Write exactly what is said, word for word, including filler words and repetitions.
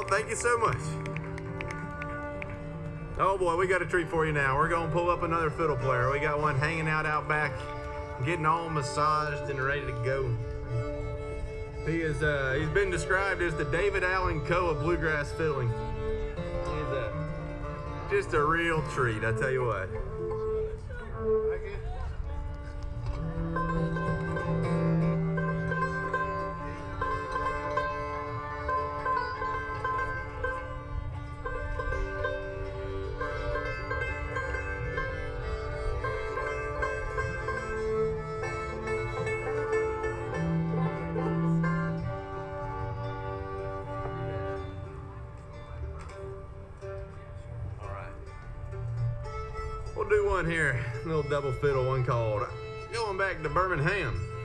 thank you so much. Oh boy, we got a treat for you now. We're gonna pull up another fiddle player. We got one hanging out out back, getting all massaged and ready to go. He is, uh, he's been described as the David Allen Coe of bluegrass fiddling. He's uh, just a real treat, I tell you what. We'll do one here, a little double fiddle, one called Going Back to Birmingham.